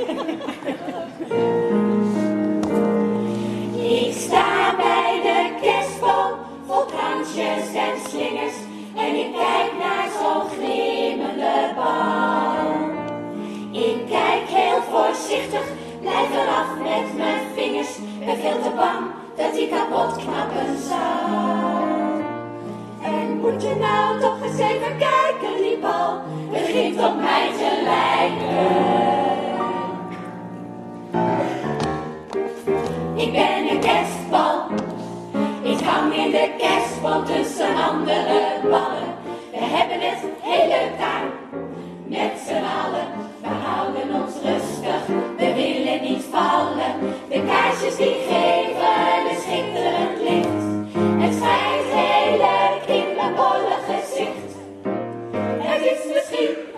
Ik sta bij de kerstboom, vol kransjes en slingers, en ik kijk naar zo'n glimmende bal. Ik kijk heel voorzichtig, blijf eraf met mijn vingers, ben veel te bang dat hij kapot knappen zou. En moet je nou toch eens even kijken, die bal begint op mij te lijken. Ik ben een kerstbal, ik hang in de kerstboom tussen andere ballen. We hebben het heel leuk daar, met z'n allen. We houden ons rustig, we willen niet vallen. De kaarsjes die geven een schitterend licht. Het schijnt heel leuk in mijn bolle gezicht. Het is misschien